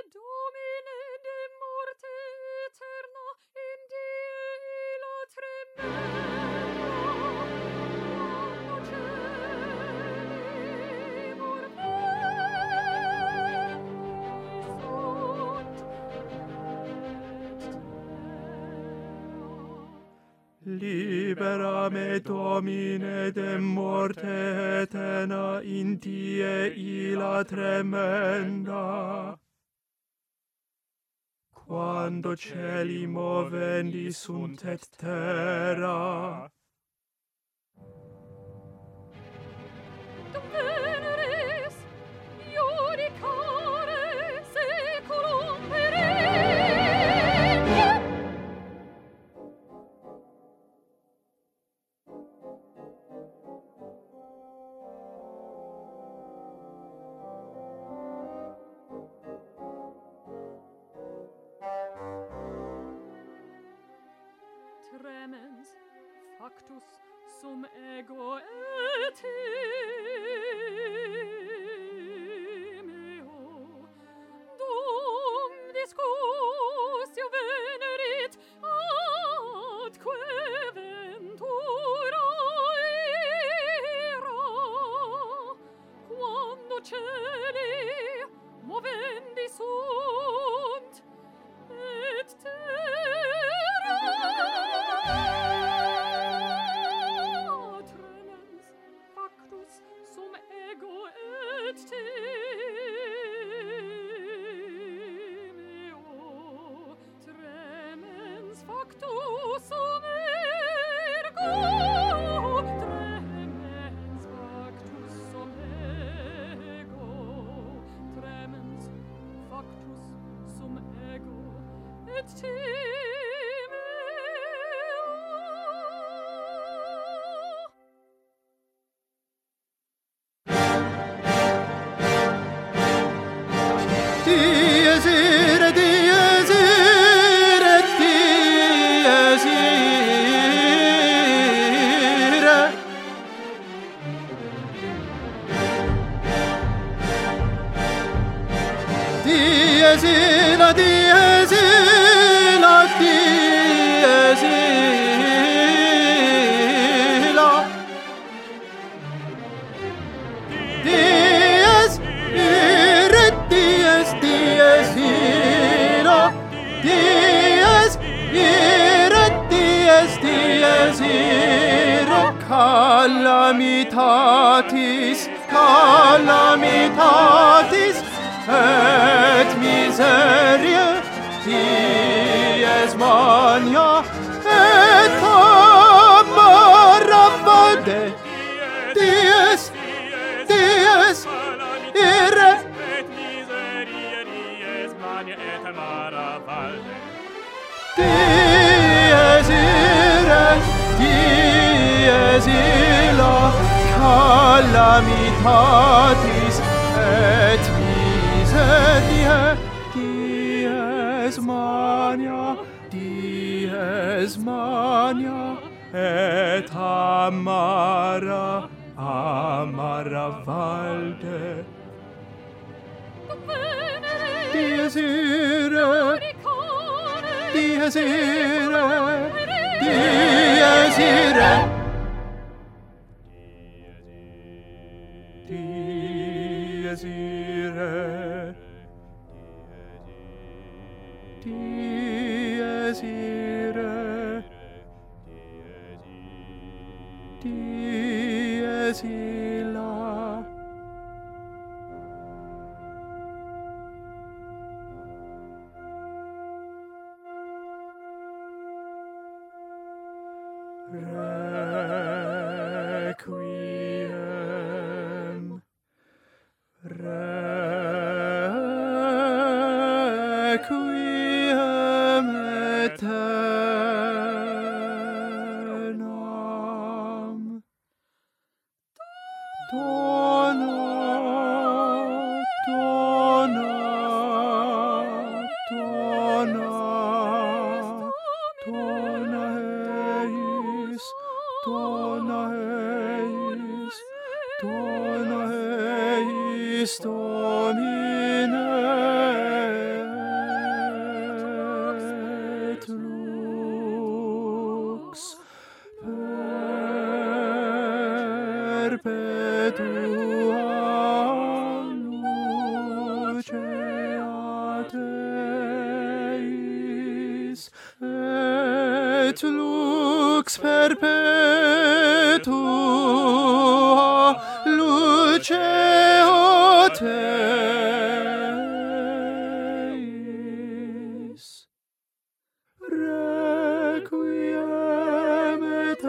Domine de morte eterna in die illa tremenda quando cieli Libera me, Domine, de morte eterna in die illa tremenda. Quando cieli movendi sunt et terra. Dum veneris iudicare saeculum perennium. Tremens factus sum ego et timeo, dum discussio venerit atque ventura era, quando celi movendi sunt et terra. Tremens factus sum ego et timeo, tremens factus sum ergo, tremens factus sum ego, tremens factus sum ego et timeo. Dies irae, dies irae, dies irae. Dies irae, dies irae, dies irae. Dies irae, dies irae. Dies irae, dies irae. Calamitatis, calamitatis et miseria, dies mania et amara valde. Dies irae, et miseria, dies mania et amara valde. dies irae, dies illa, calamitatis et miseria, dies mania et amara valde. Dum veneris Dies irae, dies irae, dies irae. Dies irae, dies irae, dies illa. Requiem, requiem aeternam. Dona, dona, dona, dona eis, dona eis, dona eis, Domine perpetua lucea Teis, et lux perpetua lucea Teis. Requiem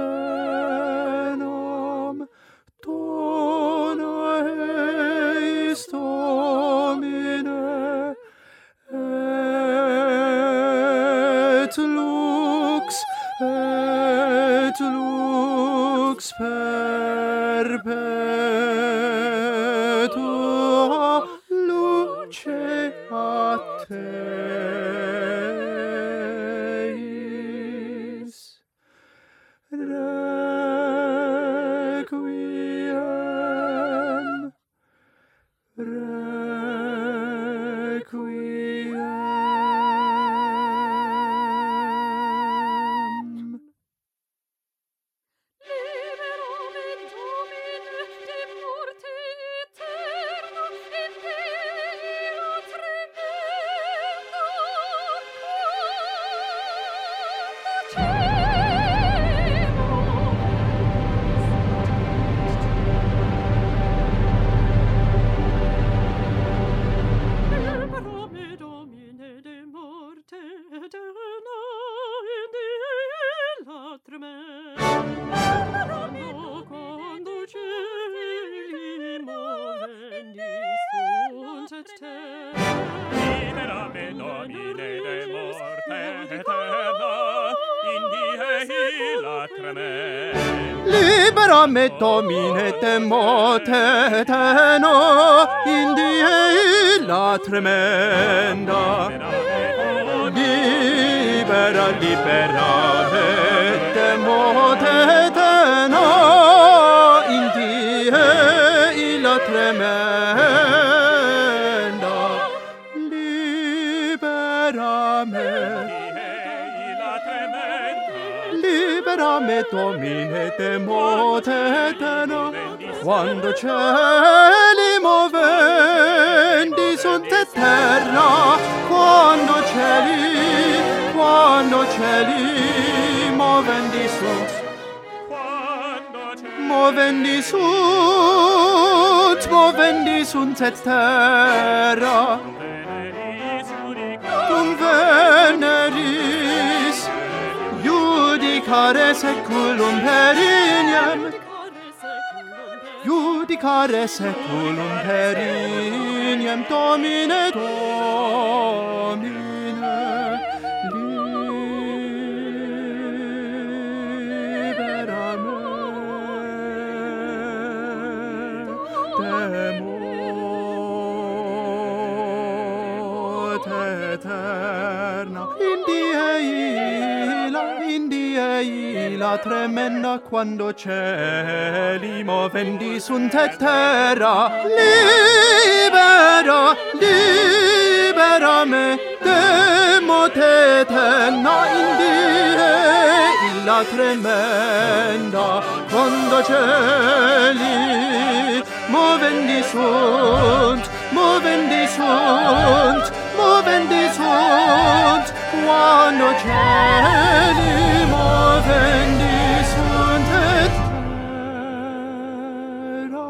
aeternam dona eis Domine, et lux perpetua lucea Teis. Requiem, requiem. Libera me, Domine, de morte eterna, in die illa tremenda. Libera me, Domine, de morte eterna, in die illa tremenda. Libera, libera me, de morte eterna, in die illa tremenda. Libera me, libera me, Domine, de morte eterna, quando cieli movendi sunt et terra, quando cieli movendi sunt, movendi sunt et terra, cum veneris judicare seculum perinem, judicare seculum perinem, Domine, Domine, libera me, de morte eterna, in die illa tremenda, quando cieli movendi sunt et terra. Libera me, de morte eterna, in die illa tremenda, quando cieli movendi sunt, quando cieli movendi sunt et terra.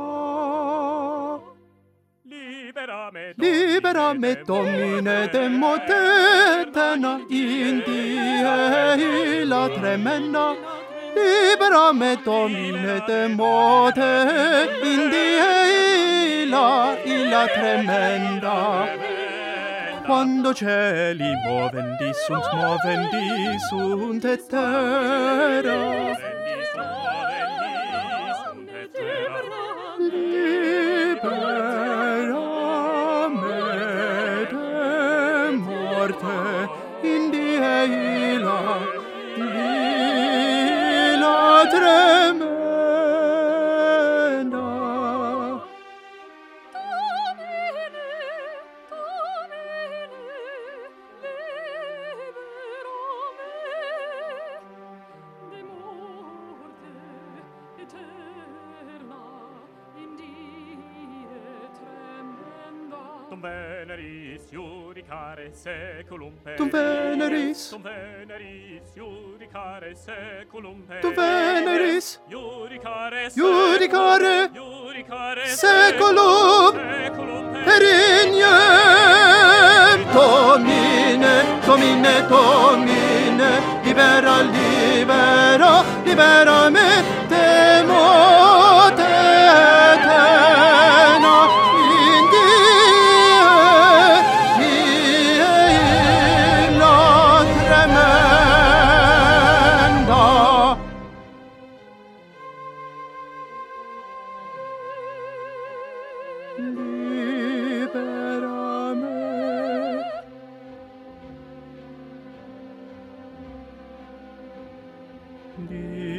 Libera me, Domine, de morte eterna, in die illa tremenda. Libera me, Domine, de morte, in die illa tremenda. Quando cieli movendi sunt et terra. Libera me, de morte, in die illa tremenda. veneris iudicare seculum peris. Dum veneris. Dum veneris iudicare seculum peris. Dum veneris. Iudicare Iudicare Iudicare seculum perignem. Domine, Domine, Domine, libera, libera, libera me, temo te eterna, in die illa tremenda. Libera me. Libera